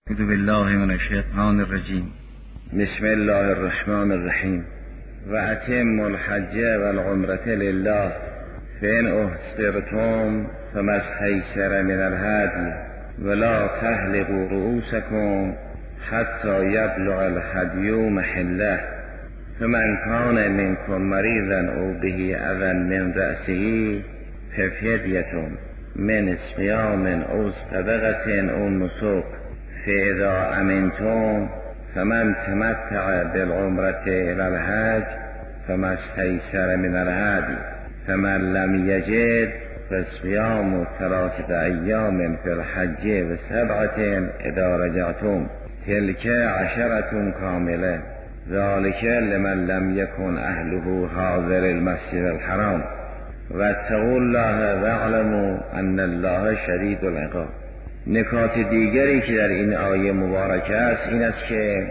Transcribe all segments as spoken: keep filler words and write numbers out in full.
اعوذ بالله من الشیطان الرجیم. بسم الله الرحمن الرحیم. و اتموا الحج والعمرة لله فإن احصرتم فما استيسر من الهدي ولا تحلقوا رؤوسكم حتى يبلغ الهدي محله فمن كان منكم مريضا أو به أذى من رأسه ففدية من صيام أو صدقة أو نسك فإذا أمنتم فمن تمتع بالعمرة إلى الحج فما استيسر من الهدي فمن لم يجد فصيام ثلاثة أيام في الحج وسبعة إذا رجعتم تلك عشرة كاملة ذلك لمن لم يكن أهله حاضر المسجد الحرام واتقوا الله واعلموا أن الله شدید العقاب. نکات دیگری که در این آیه مبارک است این است که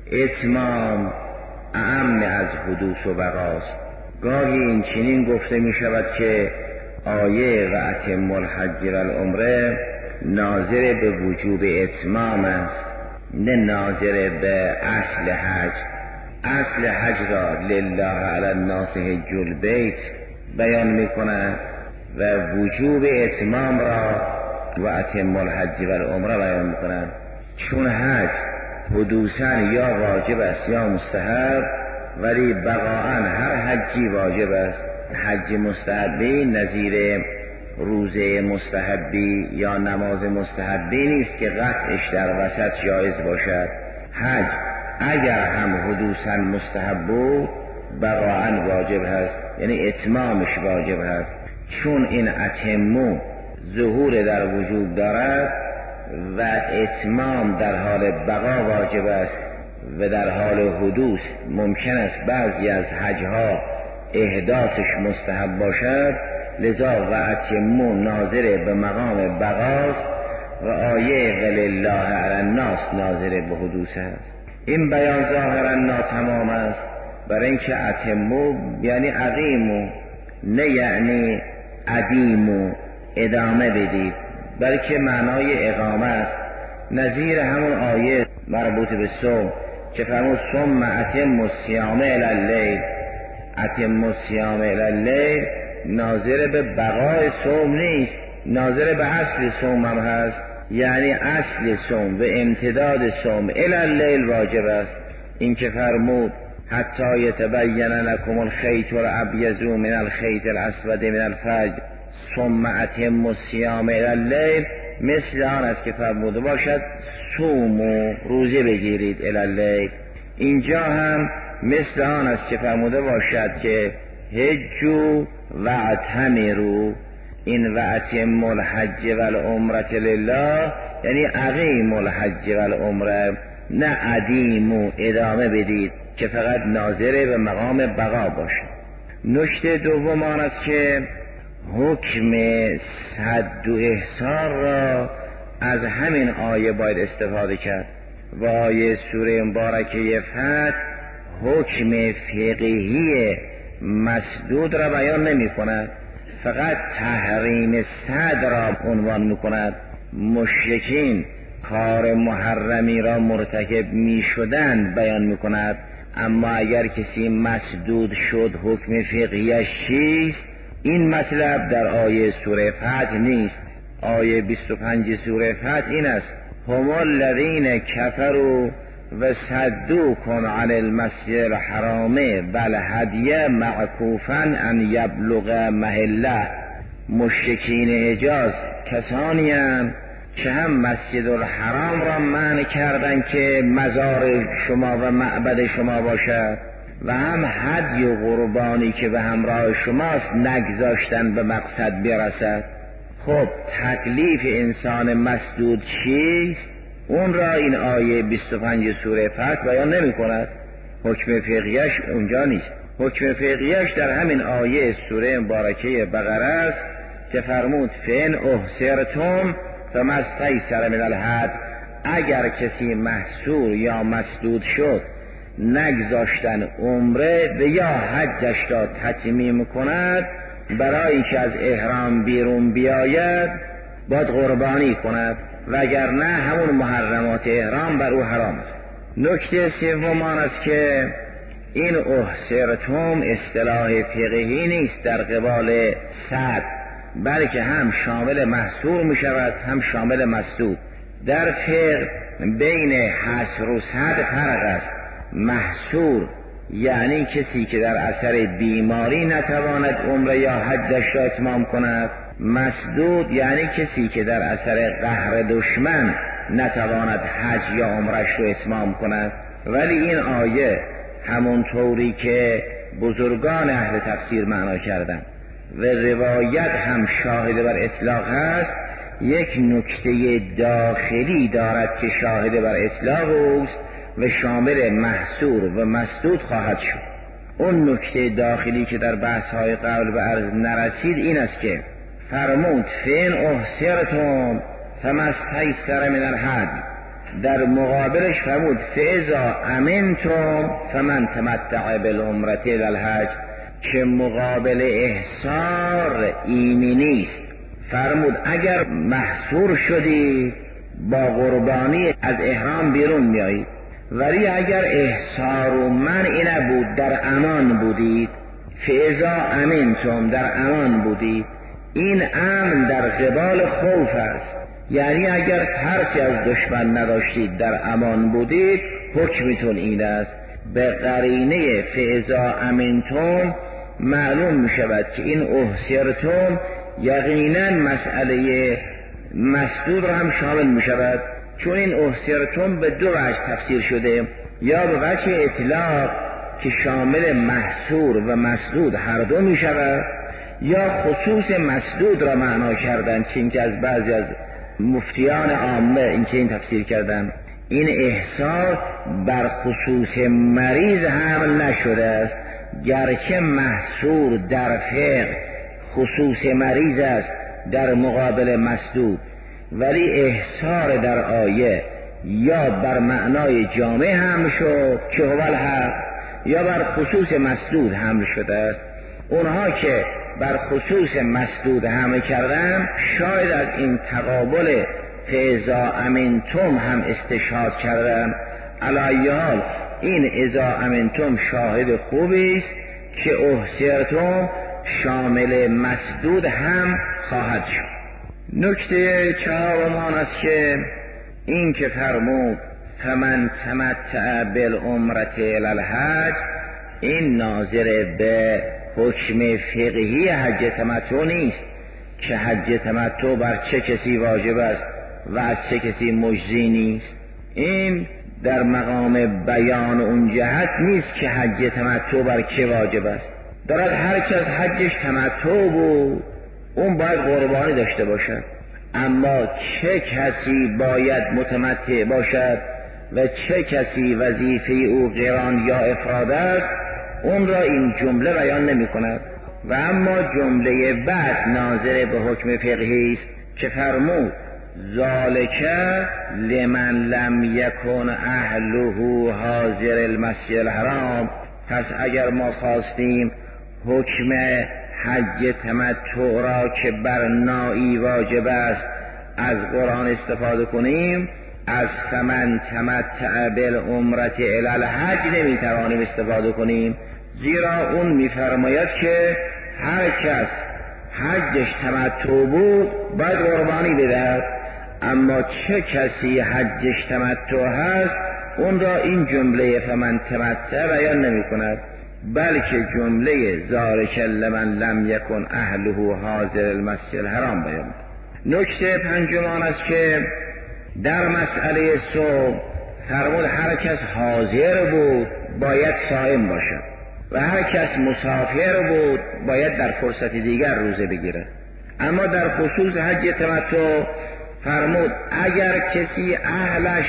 اتمام اعم از حدوث و بقاست. گاهی این چنین گفته می شود که آیه و اتموا الحج والعمره ناظر به وجوب اتمام است، نه ناظر به اصل حج. اصل حج را لله علی الناس حج البیت بیان می کند و وجوب اتمام را و اتموا الحج والعمره بیان می کند. چون حج حدوثاً یا واجب است یا مستحب، ولی بقاءً هر حجی واجب است. حج مستحبی نظیر روزه مستحبی یا نماز مستحبی نیست که قطعش در وسط جایز باشد. حج اگر هم حدوثاً مستحب بود بقاءً واجب هست، یعنی اتمامش واجب هست. چون این اتمو ظهور در وجود دارد و اتمام در حال بقا واجب است و در حال حدوث ممکن است بعضی از حجها احداثش مستحب باشد، لذا و اتمو ناظر به مقام بقاست و آیه ولله علی الناس ناظر به حدوث است. این بیان ظاهرا ناتمام است، برای اینکه اتمو یعنی اقیمو، نه یعنی ادیمو ادامه بدید، بلکه معنای اقامه است. نظیر همون آیه مربوط به صوم که فرمود ثم اتموا الصیام الی اللیل. اتموا الصیام الی اللیل ناظر به بقای صوم نیست، ناظر به اصل صوم هم هست، یعنی اصل صوم و امتداد صوم الی اللیل واجب است. این که فرمود حتی یتبین لکم الخیط الابیض من الخیط الاسود من الفجر ثم اتموا الصیام الی اللیل، مثل آن است که فرموده باشد صوموا روزه بگیرید الی اللیل. اینجا هم مثل آن است که فرموده باشد که حجوا و اعتمروا. این و اتموا الحج والعمرة لله یعنی اقیموا الحج والعمره، نه ادیموا ادامه بدید که فقط ناظر به مقام بقا باشد. نکته دوم آن است که حکم صد و احصار را از همین آیه باید استفاده کرد. و آیه سوره مبارکه فتح حکم فقهی مسدود را بیان نمی کند، فقط تحریم صد را عنوان می کند. مشرکین کار محرمی را مرتکب می شدن بیان می کند، اما اگر کسی مسدود شد حکم فقهیش چیست؟ این مطلب در آیه سوره فتح نیست. آیه بیست و پنج سوره فتح این است هم الذین کفروا و صدوکم عن المسجد الحرام بل هدی معکوفا ان یبلغ محله. مشرکین حجاز کسانی اند که هم مسجد الحرام را منع کردند که مزار شما و معبد شما باشد و هم هدی و قربانی که به همراه شماست نگذاشتن به مقصد برسد. خب تکلیف انسان مسدود چیست؟ اون را این آیه بیست و پنج سوره فتح بیان نمی کند. حکم فقهیش اونجا نیست. حکم فقهیش در همین آیه سوره مبارکه بقره است که فرمود فإن احصرتم فما استیسر من الهدی. اگر کسی محصور یا مسدود شد نگذاشتن عمره و یا حجش را تتمیم کند، برای که از احرام بیرون بیاید باید قربانی کند. وگرنه همون محرمات احرام بر او حرام است. نکته سوم آن است که این احصرتم اصطلاح فقهی نیست در قبال صد، بلکه هم شامل محصور می شود هم شامل مسدود. در فقه بین حصر و صد فرق است. محصور یعنی کسی که در اثر بیماری نتواند عمره یا حجش را اتمام کند. مسدود یعنی کسی که در اثر قهر دشمن نتواند حج یا عمرش را اتمام کند. ولی این آیه همون طوری که بزرگان اهل تفسیر معنا کردن و روایت هم شاهد بر اطلاق هست، یک نکته داخلی دارد که شاهد بر اطلاق اوست و شامل محصور و مسدود خواهد شد. اون نکته داخلی که در بحث های قبل به عرض نرسید این است که فرمود فین احصرتم فمستیسر من الهدی، در مقابلش فرمود فاذا امنتم فمن تمتع بالعمرة الی الحج، که مقابل احصار ایمنی است. فرمود اگر محصور شدی با قربانی از احرام بیرون میایید، ولی اگر احصار و منع نبود در امان بودید، فاذا امنتم در امان بودید. این امن در قبال خوف است، یعنی اگر ترسی از دشمن نداشتید در امان بودید حکمتون این است. به قرینه فاذا امنتم معلوم می شود که این احصرتم یقینا مسئله مسدود را هم شامل می شود، چون این احصرتم به دو وجه تفسیر شده، یا به وجه اطلاق که شامل محصور و مسدود هر دو می شود، یا خصوص مسدود را معنا کردن، چون که از بعضی از مفتیان عامه این که این تفسیر کردن. این احصار بر خصوص مریض هم نشده است، گرچه محصور در فقه خصوص مریض است در مقابل مسدود، ولی احصار در آیه یا بر معنای جامع هم شد که هو الحق، یا بر خصوص مسدود حمل شده است. اونها که بر خصوص مسدود حمل کردن شاید از این تقابل فاذا امنتم هم استشهاد کردن. علی حال این اذا امنتم شاهد خوبی است که احصرتم شامل مسدود هم خواهد شد. نکته چهارم آن است که این که فرمود فمن تمتع بالعمرة الی الحج، این ناظر به حکم فقهی حج تمتع نیست که حج تمتع بر چه کسی واجب است و از چه کسی مجزی نیست. این در مقام بیان اون جهت نیست که حج تمتع بر که واجب است. دارد هر کس حجش تمتع بود اون باید قربانی داشته باشد، اما چه کسی باید متمتع باشد و چه کسی وظیفه او قران یا افراد است اون را این جمله بیان نمی کند. و اما جمله بعد ناظر به حکم فقهی است که فرمود ذالک لمن لم یکن اهله حاضر المسجد الحرام. پس اگر ما خواستیم حکم حج تمتع را که بر نائی واجب است از قرآن استفاده کنیم، از فمن تمتع بالعمرة الی الحج نمیتوانیم استفاده کنیم، زیرا اون میفرماید که هر کس حجش تمتع بود باید قربانی بدهد، اما چه کسی حجش تمتع هست اون را این جمله فمن تمتع بیان نمی کند، بلکه جمله ذالک لمن لم یکن اهله حاضر المسجد الحرام بیان. نکته پنجم آن است که در مسئله صوم فرمود هر کس حاضر بود باید صائم باشد و هر کس مسافر بود باید در فرصت دیگر روزه بگیرد. اما در خصوص حج تمتع فرمود اگر کسی اهلش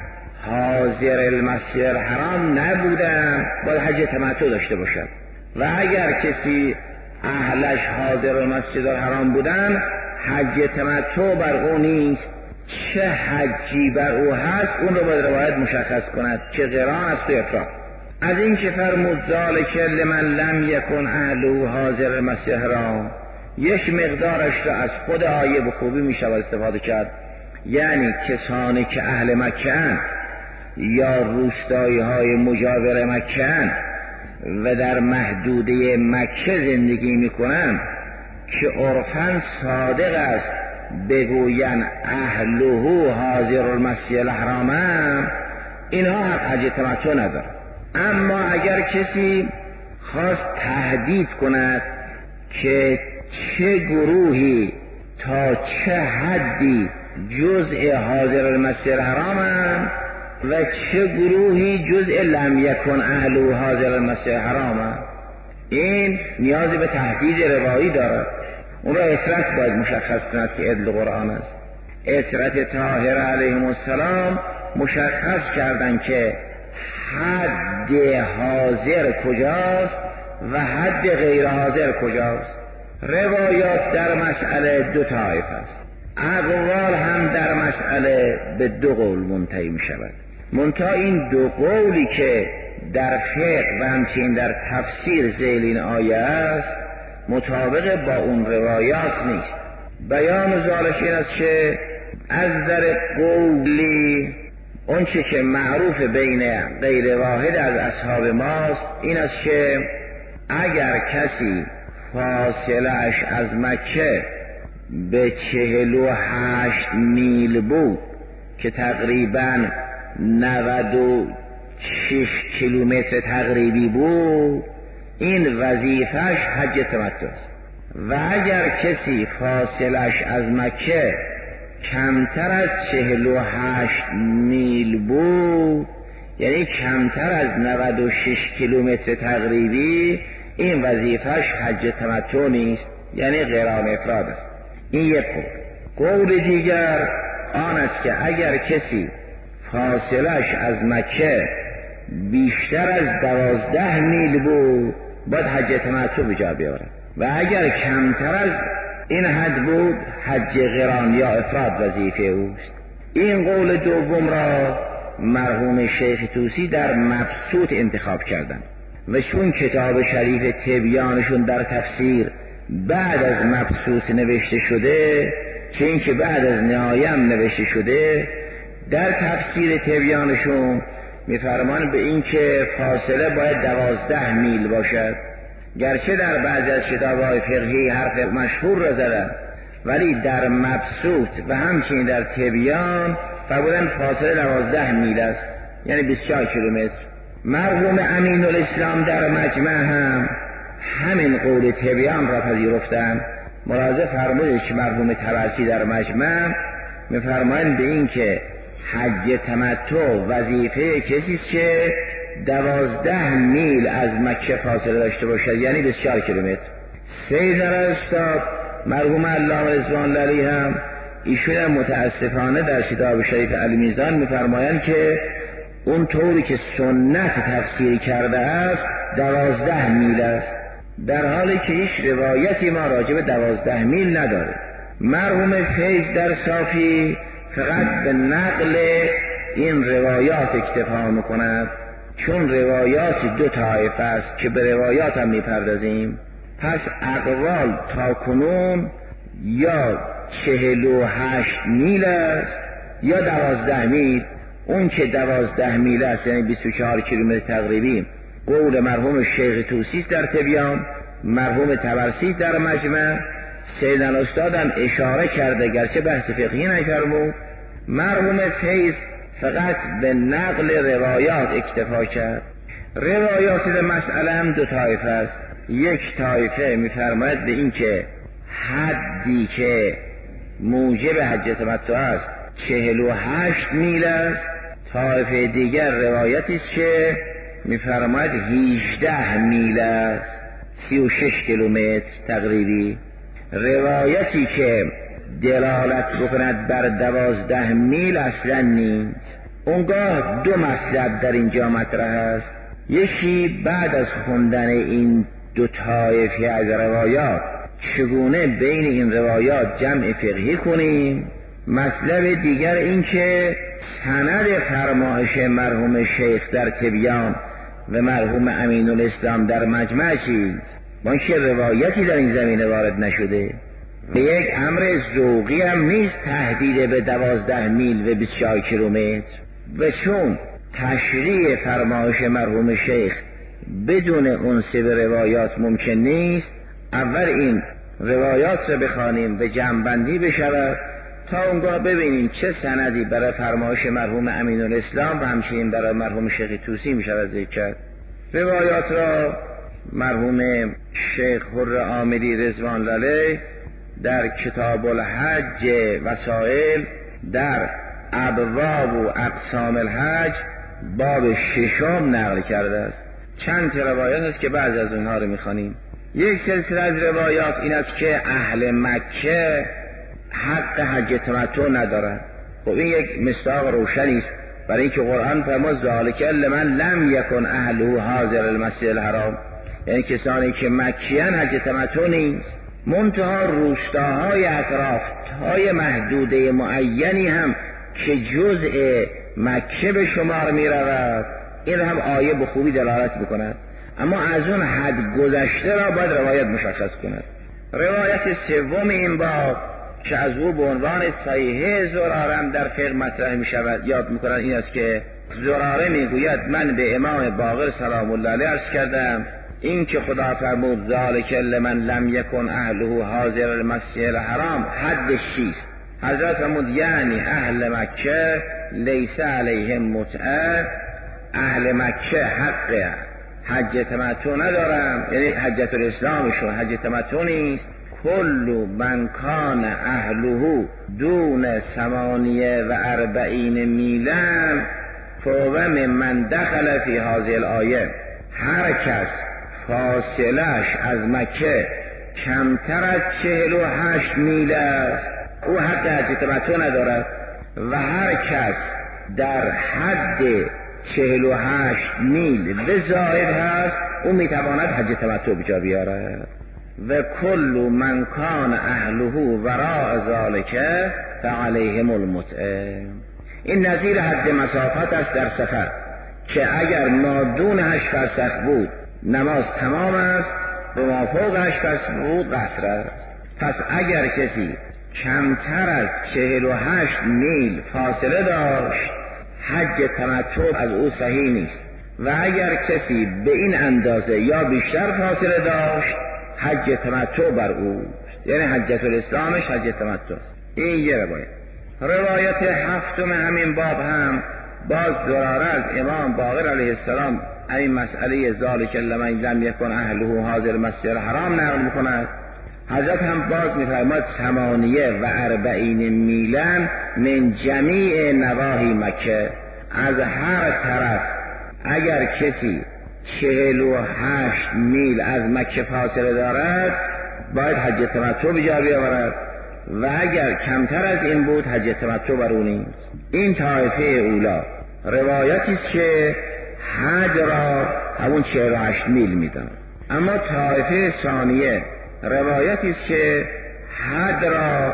حاضر المسجد الحرام نبودن باید حج تمتع داشته باشد، و اگر کسی اهلش حاضر المسجد الحرام بودن حج تمتع بر او نیست. چه حجی بر او هست اون رو باید روایت مشخص کند که قران است و افراد. از این که فرمود ذالک لمن لم یکن اهله حاضر المسجد الحرام، یک مقدارش را از خود آیه به خوبی می شود استفاده کرد. یعنی کسانی که اهل مکه‌اند یا روستایی های مجاور مکه‌اند و در محدوده مکه زندگی میکنند که عرفاً صادق است بگوین اهله حاضر المسجد الحرام، اینها حج تمتع ندارد. اما اگر کسی خواست تهدید کند که چه گروهی تا چه حدی جزء حاضر المسجد الحرام و چه گروهی جزء لم یکن اهل حاضر المسجد الحرام، این نیازی به تهدید روایی دارد. اون را اطرت باید مشخص کند که عدل قرآن است. اطرت طاهره علیهم السلام مشخص کردند که حد حاضر کجاست و حد غیر حاضر کجاست. روایات در مسئله دو طایف است، اقوال هم در مسئله به دو قول منتهی می شود. منتها این دو قولی که در فقه و همچنین در تفسیر ذیل این آیه است مطابق با اون روایات نیست. بیان ذالک این است که از در قولی اون چه که معروف بین غیر واحد از اصحاب ماست این است که اگر کسی فاصلش از مکه به چهل و هشت میل بود که تقریباً نود و شش کیلومتر تقریبی بود، این وظیفش حج تمتع است. و اگر کسی فاصلش از مکه کمتر از چهل و هشت میل بود، یعنی کمتر از نود و شش کیلومتر تقریبی، این وظیفش حج تمتع نیست، یعنی قران افراد است. این یک قول. قول دیگر آن است که اگر کسی فاصلش از مکه بیشتر از دوازده میل بود باید حج تمتع به جا بیاورد و اگر کمتر از این حد بود حج قران یا افراد وظیفه اوست. این قول دوم را مرحوم شیخ طوسی در مبسوط انتخاب کردند و چون کتاب شریف تبیانشون در تفسیر بعد از مبسوط نوشته شده، چه اینکه بعد از نهایه هم نوشته شده، در تفسیر تبیانشون میفرمان به این که فاصله باید دوازده میل باشد. گرچه در بعضی از کتاب‌های فقهی حرف مشهور را زدن، ولی در مبسوط و همچنین در تبیان فرمودن فاصله دوازده میل است، یعنی بیست و چهار کیلومتر. مرحوم امین الاسلام در مجمع هم همین قول تبیان را پذیرفتند. ملاحظه فرمودید که مرحوم طبرسی در مجمع میفرمایند به این که حج تمتع وظیفه کسی است که دوازده میل از مکه فاصله داشته باشد، یعنی بیست و چهار کیلومتر. سید استاد مرحوم علامه رضوان علیه هم ایشون متاسفانه در کتاب شریف المیزان میفرمایند که اون طوری که سنت تفسیر کرده است دوازده میل است، در حالی که هیچ روایتی ما راجع به دوازده میل نداره. مرحوم فیض در صافی فقط به نقل این روایات اکتفا میکند، چون روایات دو طایفه است که به روایات هم میپردازیم. پس اقوال تا کنون یا چهل و هشت میل است یا دوازده میل. اون که دوازده میل است یعنی بیست و چهار کیلومتر تقریبی قول مرحوم شیخ طوسی در تبیان، مرحوم طبرسی در مجمع، سید الاستاد هم اشاره کرده گرچه بحث فقهی نکرد. مرحوم فیض فقط به نقل روایات اکتفا کرد. روایات در مسئله هم دو طایفه است. یک طایفه میفرماید به این که حدی که موجب حج تمتع است چهل و هشت میل است. طایفه دیگر روایتی است که میفرماید هجده میل است، سی و شش کیلومتر تقریبی. روایتی که دلالت بکند بر دوازده میل اصلا نیست. اونگاه دو مطلب در اینجا مطرح است. یکی بعد از خوندن این دو طایفه از روایات چگونه بین این روایات جمع فقهی کنیم. مطلب دیگر این که سند فرمایش مرحوم شیخ در تبیان و مرحوم امین الاسلام در مجمع چیست. ما که روایتی در این زمینه وارد نشده یک امر ذوقی هم نیست تهدید به دوازده میل و بیست و چهار کیلومتر. و چون تشریع فرمایش مرحوم شیخ بدون اون سه روایات ممکن نیست، اول این روایات رو بخوانیم و جمع‌بندی بشود تا اونگاه ببینیم چه سندی برای فرمایش مرحوم امین الاسلام و همچنین برای مرحوم شیخ طوسی می شود ذکر کرد. روایات را مرحوم شیخ حر عامری رضوان الله علیه در کتاب الحج وسائل در ابواب و اقسام الحج باب ششم نقل کرده است. چند روایات است که بعض از اونها رو میخوانیم. یک سلسله از روایات این است که اهل مکه حق حج تمتع ندارند. خب این یک مصداق روشنی است برای اینکه قرآن فرمود ذالک لمن لم یکن اهله حاضر المسجد الحرام، یعنی کسانی که مکیان حج تمتع نیست. منتها روستاهای اطراف های محدوده معینی هم که جزء مکه به شمار می رود، این هم آیه به خوبی دلالت میکند، اما از اون حد گذشته را باید روایت مشخص کند. روایت سوم این باب که از او به عنوان صحیحه زرارم در فقه مطرح می شود یاد می کنند این است که زراره می گوید من به امام باقر سلام الله علیه عرض کردم این که خدا فرمود ذالک لمن لم یکن اهله حاضر المسجد الحرام حدش چیست؟ حضرت فرمود یعنی اهل مکه لیس علیهم متعه، اهل مکه حق حج تمتع ندارن، یعنی حجت الاسلامشون حج تمتع نیست. کل من کان اهله دون ثمانیه و اربعین میلن فهو من دخل فی هذه الآیه، هر کس فاصلش از مکه کمتر از چهل و هشت میل است او حق حج تمتع ندارد و هر کس در حد چهل و هشت میل به زائد هست او میتواند حج تمتع بجا بیارد. و کل من کان اهله وراء ذالک فعلیهم المتعه. این نظیر حد مسافت است در سفر که اگر ما دون هشت فرسخ بود نماز تمام است و ما فوق هشت فرسخ بود قصر است. پس اگر کسی کمتر از چهل و هشت میل فاصله داشت حج تمتع از او صحیح نیست و اگر کسی به این اندازه یا بیشتر فاصله داشت حج تمتع بر اوست، یعنی حجت الاسلامش حج تمتع است. این یه روایت. روایت هفتم همین باب هم باز زراره از امام باقر علیه السلام این مسئله ذالک لمن لم یکن اهله حاضر مسجد الحرام نقل میکند. حضرت هم باز میفرماد ثمانیه و اربعین میلن من جمیع نواحی مکه، از هر طرف اگر کسی چهل و هشت میل از مکه فاصله دارد باید حج تمتع بجا بیاورد و اگر کمتر از این بود حج تمتع بر او نیست. این طایفه اولا روایتی است که حج را همون چهل و هشت میل میدن، اما طایفه ثانیه روایتی است که حج را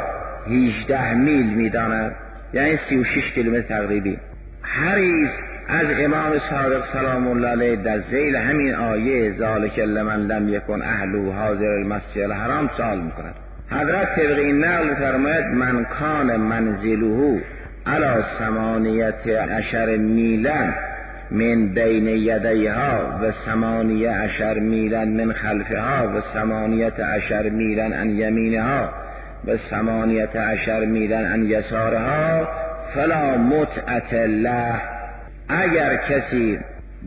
هجده میل میداند، یعنی سی و شش کیلومتر تقریبی. حریص از امام صادق سلام الله علیه در ذیل همین آیه ذالک لمن لم یکن اهله حاضر المسجد الحرام سوال میکند. حضرت طبق این نقل فرماید من کان منزله علی ثمانیت عشر میلن من بین یدیها و ثمانیه عشر میلن من خلفها و ثمانیت عشر میلن عن یمینها و ثمانیت عشر میلن عن یسارها فلا متعة له. اگر کسی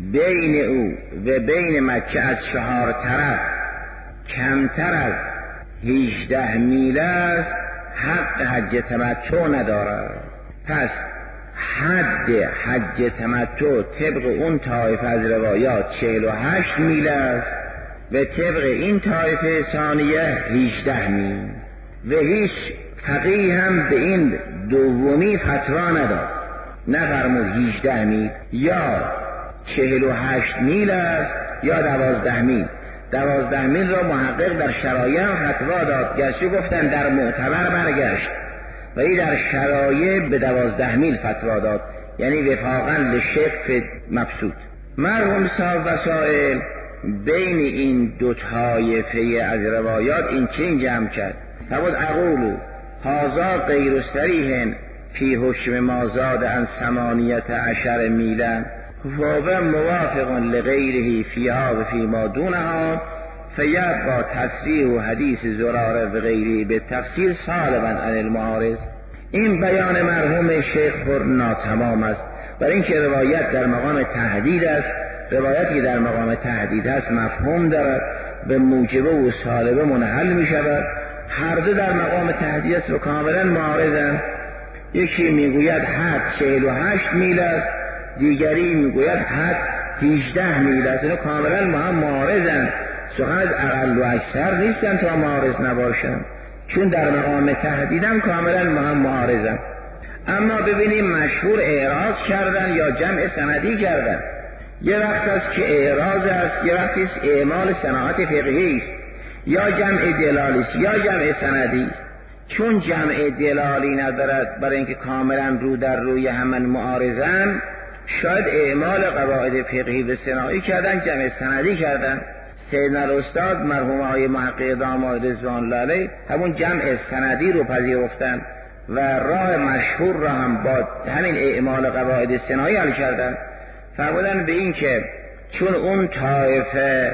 بین او و بین مکه از چهار طرف کمتر از هجده میل است حق حج تمتع ندارد. پس حد حج تمتع طبق اون طایفه از روایات چهل و هشت میل است و طبق این طایفه ثانیه هجده میل و هیچ فقیه هم به این دومی فتوا نداد، نفرمود هجده میل یا چهل و هشت میل است یا دوازده میل. دوازده میل را محقق در شرایع فتوا داد، گرچه گفتن در معتبر برگشت و این در شرایع به دوازده میل فتوا داد، یعنی وفاقا لشق مبسوط. مرحوم صاحب وسائل بین این دو طایفه از روایات این چین جمع کرد. فبود اقولو هازا غیر صریح فی حکم ما زاد عن ثمانیت عشر میلا و موافق لغیره فیها و فی ما دونها فیبقى تصریح و حدیث زراره و غیره به تفسیر سالبا عن المعارض. این بیان مرحوم شیخ پر ناتمام است، برای اینکه روایت در مقام تهدید است. روایتی در مقام تهدید است مفهوم دارد، به موجبه و سالبه منحل می شود. هر دو در مقام تهدید است و کاملا معارضند. یکی میگوید حد چهل و هشت میل است، دیگری میگوید حد هجده میل است. اینو کاملا ما هم معارضند. سخن از اقل و اکثر نیستن تا معارض نباشند، چون در مقام تهدیدن کاملا ما هم معارضند. اما ببینیم مشهور اعراض کردن یا جمع سندی کردن. یه وقت است که اعراض است، یه وقت است اعمال صناعت فقهی است، یا جمع دلالی است یا جمع سندی است. چون جمع دلالی ندارد برای اینکه کاملا رو در روی همان معارضن، شاید اعمال قواعد فقهی به صناعی کردن، جمع سندی کردن. سیدنا الاستاد مرحوم آقای محقق داماد رضوان الله علیه همون جمع سندی رو پذیرفتن و راه مشهور را هم با همین اعمال قواعد صناعی حل کردن. فرمودن به این که چون اون طایفه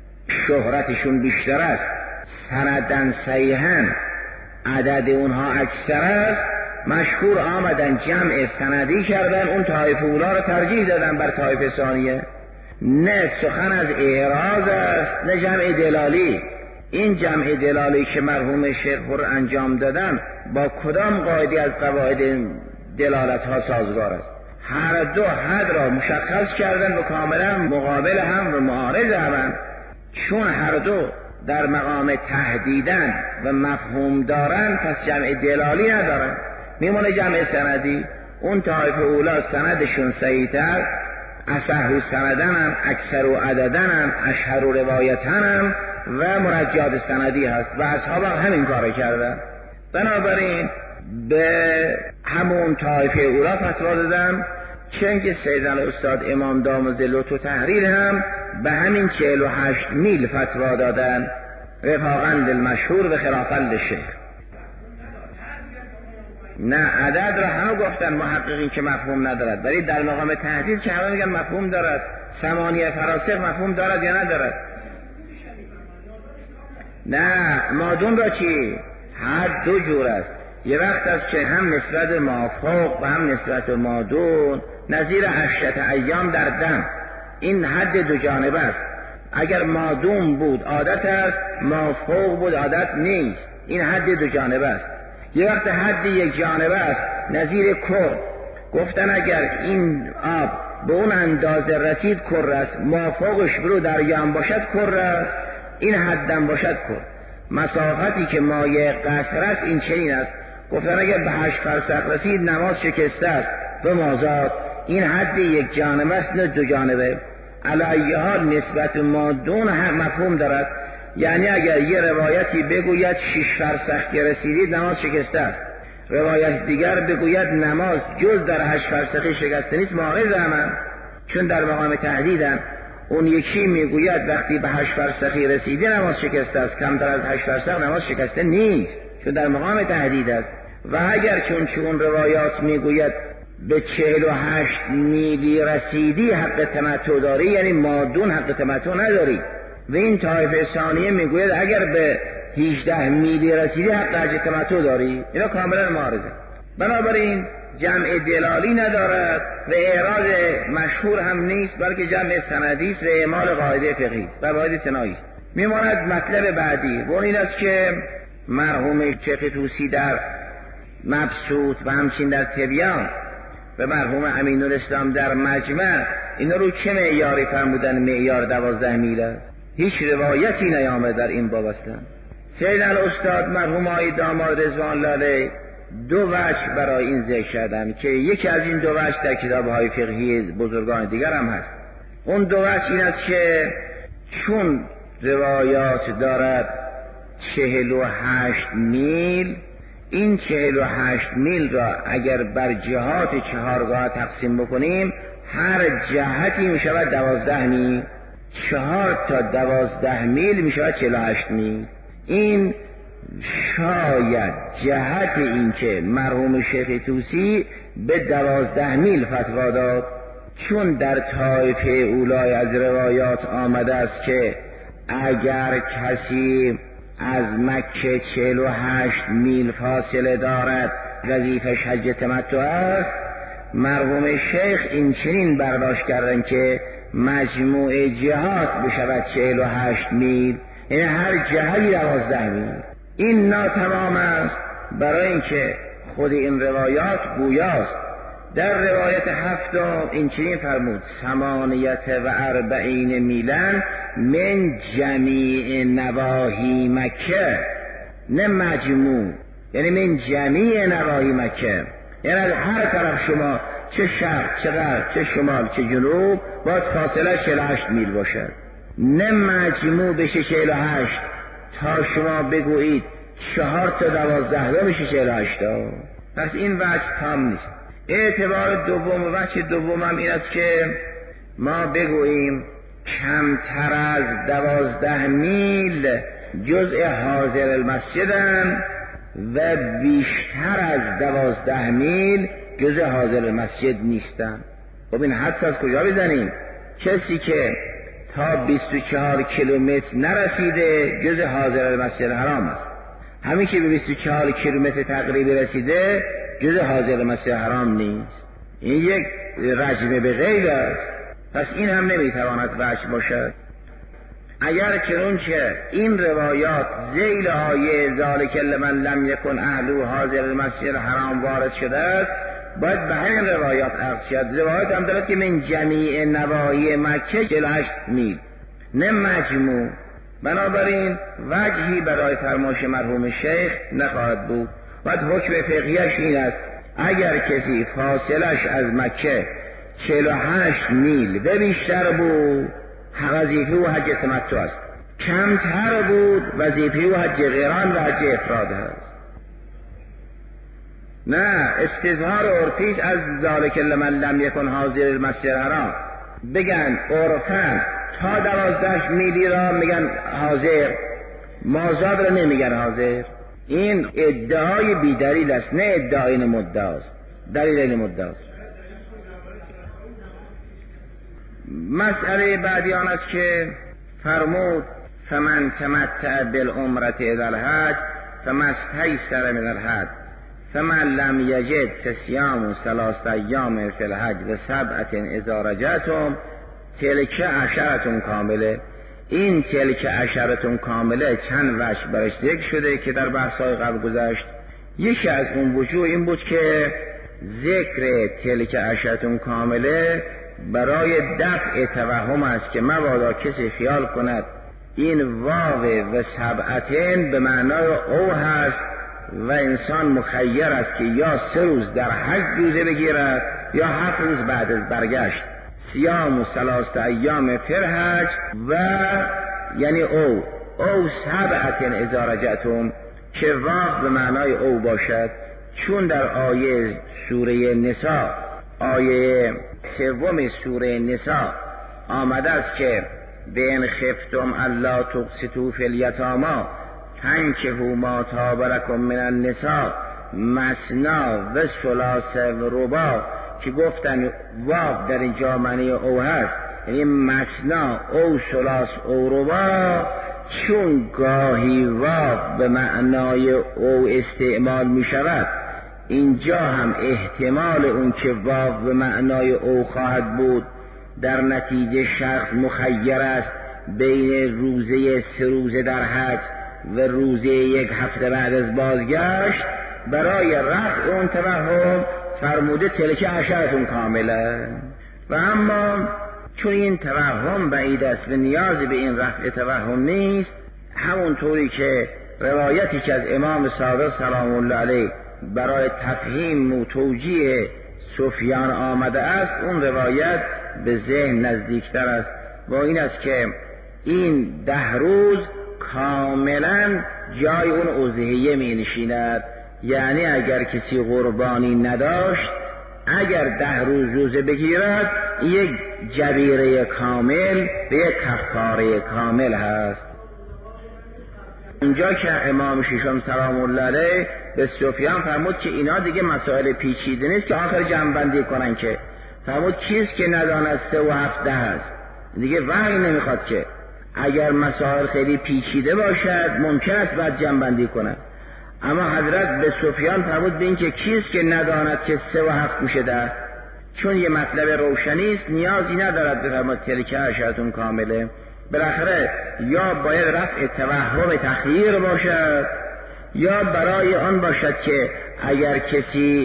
شهرتشون بیشتر است، سندن صحیحاً عدد اونها اکثر است، مشهور آمدن جمع سندی کردن، اون طایفه اولا رو ترجیح دادن بر طایفه ثانیه. نه سخن از اعراض است نه جمع دلالی. این جمع دلالی که مرحوم شیخ پر انجام دادن با کدام قاعده از قواعد دلالت ها سازگار است؟ هر دو حد را مشخص کردن و کاملا مقابل هم و معارض هم، چون هر دو در مقام تهدیدن و مفهوم دارن، پس جمع دلالی ندارن، میمونه جمع سندی. اون طایفه اولا سندشون صحیح‌تر، اصح و سندن هم، اکثر و عددن هم، اشهر و روایتن هم و مرجعات سندی هست و اصحاب هم همین کار کردن. بنابراین به همون طایفه اولا فتوا دادن، چون که سیدنا الاستاد امام داماد لطف و تحریر هم به همین چهل و هشت میل فتوا دادن، وفاقاً للمشهور و خلافاً للشیخ. نه عدد را همه گفتن محققین که مفهوم ندارد، ولی در مقام تهدید که همه میگن مفهوم دارد. ثمانیه فراسخ مفهوم دارد یا ندارد؟ نه مادون را چی؟ حد دو جور است. یه وقت است که هم نسبت مافوق و هم نسبت مادون، نظیر عشرت ایام در دم، این حد دو جانبه است. اگر مادون بود عادت است، مافوق بود عادت نیست، این حد دو جانبه است. یه وقت حد یک جانبه است، نظیر کر. گفتن اگر این آب به اون اندازه رسید کر است، مافوقش برو دریام باشد کر است، این حدم باشد کر. مسافتی که مایه قصر است این چنین است. گفتن اگر به هشت فرسخ رسید نماز شکسته است به مازاد، این حد یک جانبه است نه دو جانبه. علی حال نسبت مادون هم مفهوم دارد، یعنی اگر یه روایتی بگوید شش فرسخ که رسیدید نماز شکسته است، روایت دیگر بگوید نماز جز در هشت فرسخی شکسته نیست، معارض هم، چون در مقام تهدیدن. اون یکی میگوید وقتی به هشت فرسخی رسیدی نماز شکسته است، کمتر از هشت فرسخ نماز شکسته نیست، چون در مقام تهدید است. و اگر چون چون روایات میگوید به چهل و هشت میلی رسیدی حق تمتع داری، یعنی مادون حق تمتع نداری. و این طایفه ثانیه میگوید اگر به هجده میلی رسیدی حق حج تمتع داری. اینا کاملا معارضه. بنابراین جمع دلالی ندارد و اعراض مشهور هم نیست، بلکه جمع سندی است و اعمال قاعده فقهی و قواعد صناعی. میماند مطلب بعدی و این است که مرحوم شیخ طوسی در مبسوط و همچنین در تبیان و مرحوم امین الاسلام در مجمع اینا رو چه معیاری فرمودن؟ معیار دوازده میل است. هیچ روایتی نیامده در این باب اصلا. سیدنا الاستاد مرحوم آقای داماد رضوان الله علیه دو وجه برای این ذکر کردن که یکی از این دو وجه در کتاب‌های فقهی بزرگان دیگر هم هست. اون دو وجه این است که چون روایات دارد چهل و هشت میل، این چهل و هشت میل را اگر بر جهات چهارگاه تقسیم بکنیم هر جهتی می شود دوازده میل. چهار تا دوازده میل میشه چهل و هشت میل. این شاید جهت این که مرحوم شیخ طوسی به دوازده میل فتوا داد، چون در طایفه اولای از روایات آمده است که اگر کسی از مکه چهل و هشت میل فاصله دارد وظیفش حج تمتع است. مرحوم شیخ این چنین برداشت کردن که مجموع جهات بشود چهل و هشت میل، یعنی هر جهتی دوازده میل. این ناتمام است، برای اینکه خود این روایات گویاست. در روایت هفتم این چنین فرمود ثمانیت و اربعین میلن من جمیع نواحی مکه، نه مجموع، یعنی من جمیع نواحی مکه، یعنی از هر طرف شما، چه شرق چه غرب چه شمال چه جنوب، باید فاصله چهل و هشت میل باشد، نه مجموع بشه چهل و هشت تا شما بگویید چهار تا دوازده تا بشه چهل و هشت تا. پس این وجه تام نیست. اعتبار دوم و وجه دوم هم این است که ما بگوییم کمتر از دوازده میل جزء حاضر المسجدن و بیشتر از دوازده میل جزء حاضر المسجد نیستن. خب این حدس از کجا بزنیم؟ کسی که تا بیست و چهار کیلومتر نرسیده جزء حاضر المسجد حرام است. همین که به بیست و چهار کیلومتر تقریبی رسیده جزء حاضر مسجد حرام نیست. این یک رجمه به غیب است. پس این هم نمیتواند وجه باشد. اگر چنانچه این روایات ذیل آیه ذالک لمن لم یکن اهل حاضر المسجد حرام وارد شده است، باید به همین روایات عکس شد. روایات هم دارد که من جمیع نواحی مکه چهل و هشت میل، نه مجموع. بنابراین وجهی برای فرمایش مرحوم شیخ نخواهد بود. بعد حکم فقهیش این است اگر کسی فاصلش از مکه چهل و هشت میل و بیشتر بود وظیفه و حج تمتع است، کمتر بود وظیفه و حج قران و حج افراد است. نه، استظهار عرفیش از ذالک لمن لم یکن حاضر المسجد الحرام. بگن عرفاً تا دوازده میلی را میگن حاضر، مازاد را نمیگن حاضر. این ادعای بی دلیل است، نه ادعای این مدعاست. دلیل این مدعاست. مسئله بعدی آن است که فرمود فمن تمتع بالعمرة الی الحج فما استیسر من الحج فمن لم یجد فصیام ثلاثة ایام فی الحج و سبعة اذا رجعتم تلک عشرة کامله. این تلک عشرة کامله چند وجه برش ذکر شده که در بحث‌های قبل گذشت. یکی از اون وجوه این بود که ذکر تلک عشرة کامله برای دفع توهم است که مبادا کسی خیال کند این واو و سبعتین به معنای او هست و انسان مخیر است که یا سه روز در حج روزه بگیرد یا هفت روز بعد از برگشت. صیام و ثلاثة ایام فی الحج و یعنی او او سبعتین اذا رجعتم که واو به معنای او باشد، چون در آیه سوره نساء آیه سوم سوره نساء آمده است که بین خفتم الا تقسطوا فی الیتامی فانکحوا ما طاب لکم من النساء مثنی و ثلاث و رباع، که گفتن واو در اینجا معنی او هست، یعنی مثنی او ثلاث او رباع، چون گاهی واو به معنای او استعمال می شود، اینجا هم احتمال اون که واو به معنای او خواهد بود در نتیجه شخص مخیر است بین روزه سه روزه در حج و روزه یک هفته بعد از بازگشت. برای رفع اون توهم فرموده تلک عشرتون کامله. و اما چون این توهم بعید است و نیازی به این رفع توهم نیست، همونطوری که روایتی که از امام صادق سلام الله علیه برای تفهیم و توجیه سفیان آمده است، اون روایت به ذهن نزدیکتر است و این است که این ده روز کاملا جای اون اضحیه می نشیند. یعنی اگر کسی قربانی نداشت اگر ده روز روزه بگیرد یک جبیره کامل به یک کفاره کامل هست. اونجا که امام ششم سلام الله علیه به سفیان فرمود که اینا دیگه مسائل پیچیده نیست که آخر جمع‌بندی کنن، که فرمود کیست که نداند سه و هفت ده هست. دیگه وحی نمیخواد که اگر مسائل خیلی پیچیده باشد ممکن است بعد جمع‌بندی کنن. اما حضرت به سفیان فرمود به این که کیست که نداند که سه و هفت میشه ده، چون یه مطلب روشنی است نیازی ندارد بفرماد تلک عشرة کامله. بالاخره یا باید رفع توهم تخییر باشد یا برای آن باشد که اگر کسی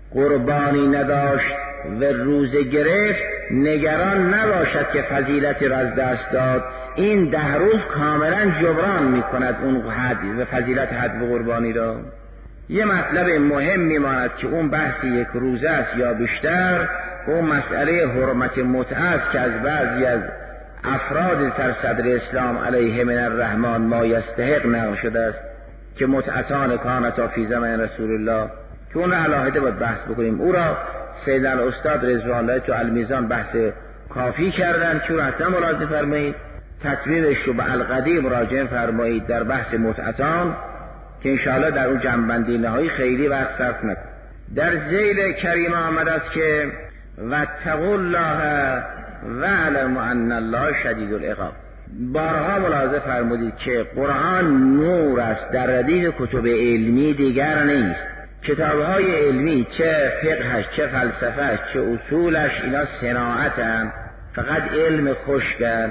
قربانی نداشت و روزه گرفت نگران نباشد که فضیلتی را از دست داد، این ده روز کاملا جبران می کند اون حد و فضیلت حد و قربانی را. یه مطلب مهم می ماند که اون بحث یک روزه است یا بیشتر، اون مسئله حرمت متعه است که از بعضی از افراد در صدر اسلام علیه من الرحمن ما یستحق نقل شده است که متعتان کانتا فی زمان رسول الله، که اون علاهده باید بحث بکنیم. او را سید الاستاد رضوان الله تو المیزان بحث کافی کردن که او را حتما ملاحظه فرمایید. تطویرش رو به القدیم مراجعه فرمایید در بحث متعتان که انشاءالله در اون جنبندی نهایی خیلی وقت صرف نکن. در ذیل کریم آمد است که واتقوا الله واعلموا ان الله شدید العقاب. بارها ملاحظه فرمودید که قرآن نور است، در ردیف کتب علمی دیگر نیست. کتابهای علمی چه فقهش چه فلسفهش چه اصولش اینا صناعتن، فقط علم خشکن.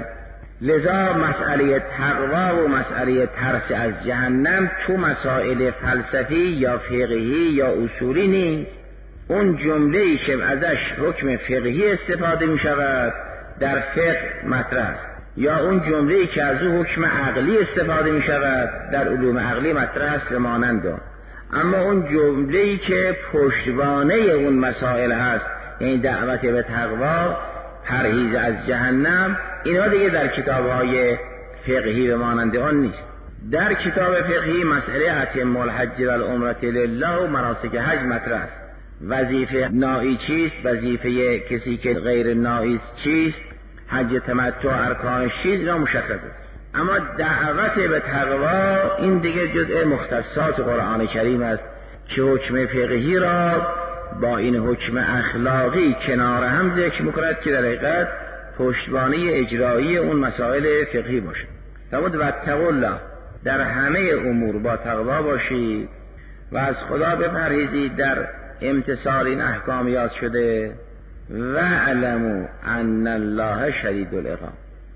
لذا مسئله تقوا و مسئله ترس از جهنم تو مسائل فلسفی یا فقهی یا اصولی نیست. اون جمله‌ای که ازش حکم فقهی استفاده می شود در فقه مطرح است، یا اون جمله‌ای که از اون حکم عقلی استفاده می شود در علوم عقلی مطرح است مانند. اما اون جمله‌ای که پشتوانه اون مسائل هست، یعنی دعوت به تقوا، پرهیز از جهنم، اینا دیگه در کتاب‌های فقهی به مانند آن نیست. در کتاب فقهی مسئله اتم الحج و العمرة لله و مناسک حج مطرح است. وظیفه نائی چیست، وظیفه کسی که غیر نائی چیست، حج تمتع ارکانش چیست، اینا مشخص است. اما دعوت به تقوا این دیگه جزء مختصات قرآن کریم است که حکم فقهی را با این حکم اخلاقی کنار هم ذکر می‌کند که در حقیقت پشتوانه اجرایی اون مسائل فقهی باشد. فرمود واتقوا الله، در همه امور با تقوا باشید و از خدا بپرهیزید در امتثال این احکام یاد شده. و علموا ان الله شدید العقاب،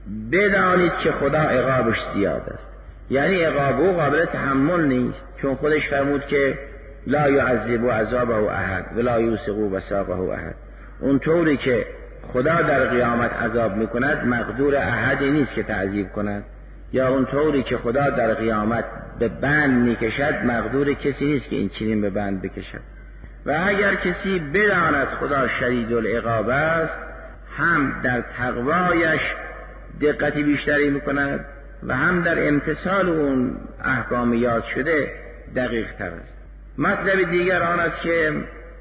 بدانید که خدا عقابش زیاد است. یعنی عقاب او قابل تحمل نیست، چون خودش فرمود که لا یعذب عذابه احد ولا یوثق وثاقه احد. اون طوری که خدا در قیامت عذاب میکند مقدور احدی نیست که تعذیب کند، یا اون طوری که خدا در قیامت به بند میکشد مقدور کسی نیست که این چنین به بند بکشد. و اگر کسی بداند خدا شدید العقاب است، هم در تقوایش دقتی بیشتری میکند و هم در امتثال اون احکام یاد شده دقیق تر است. مطلب دیگر آن است که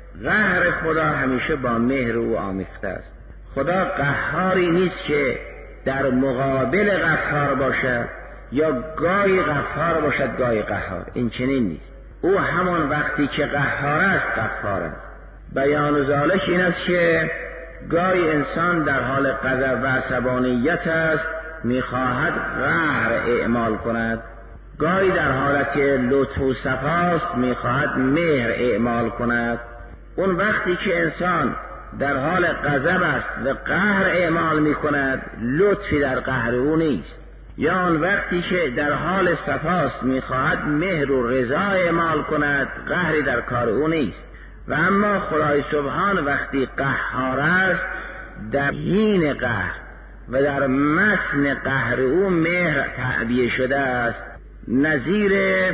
قهر خدا همیشه با مهر او آمیخته است. خدا قهاری نیست که در مقابل غفار باشد یا گاهی غفار باشد گاهی قهار، این چنین نیست. او همان وقتی که قهار است غفار است. بیان ذالک این است که گاهی انسان در حال غضب و عصبانیت است میخواهد قهر اعمال کند، گاهی در حالت لطف و صفاست میخواهد مهر اعمال کند. اون وقتی که انسان در حال غضب است و قهر اعمال میکند لطفی در قهر او نیست، یا اون وقتی که در حال صفاست میخواهد مهر و رضا اعمال کند قهری در کار او نیست. و اما خدای سبحان وقتی قهار است در حین قهر و در متن قهر او مهر تعبیه شده است، نظیر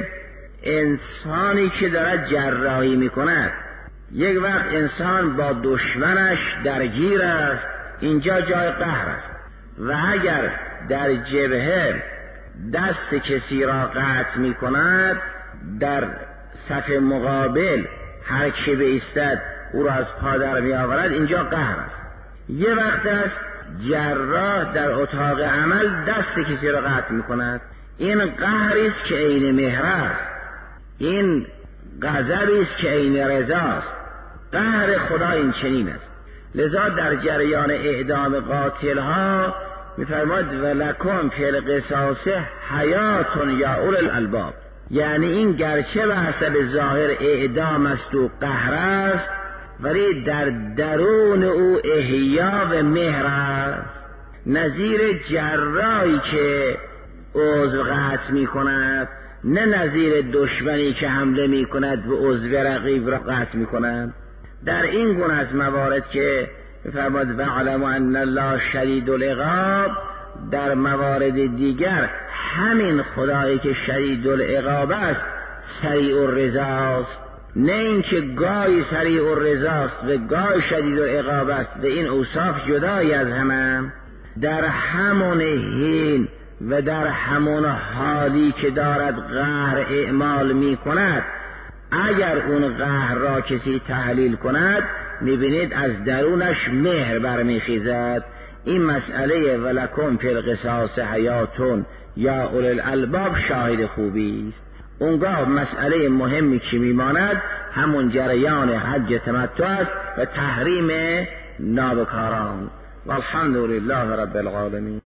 انسانی که دارد جراحی میکند. یک وقت انسان با دشمنش درگیر است، اینجا جای قهر است، و اگر در جبهه دست کسی را قطع می کند در صف مقابل هر که بایستد او را از پا در می آورد، اینجا قهر است. یه وقت است جراح در اتاق عمل دست کسی را قطع میکند. این قهری است که عین مهر است، این غضبی است که عین رضاست. قهر خدا این چنین است. لذا در جریان اعدام قاتل ها میفرماد ولکم فی القصاص حیات یا اول الالباب، یعنی این گرچه به حسب ظاهر اعدام است و قهر است، ولی در درون او احیا و مهر است. نظیر جراحی که عضو قطع می کند، نه نظیر دشمنی که حمله می کند و عضو رقیب را قطع می کند. در این گونه از موارد که می‌فرماد وَاعْلَمُوا أَنَّ اللَّهَ شَدِیدُ الْعِقَابِ، در موارد دیگر همین خدایی که شدید العقاب است سریع الرضاست، نه اینکه گاهی سریع الرضاست و گاهی شدید العقاب است و این اوصاف جدایی از هم. در همون حین و در همون حالی که دارد قهر اعمال می کند، اگر اون قهر را کسی تحلیل کند میبینید از درونش مهر برمیخیزد. این مسئله ولکم فی القصاص حیاتون یا اولی الالباب شاهد خوبی است. اونگاه مسئله مهمی که میماند همون جریان حج تمتع است و تحریم نابکاران. والحمد لله رب العالمین.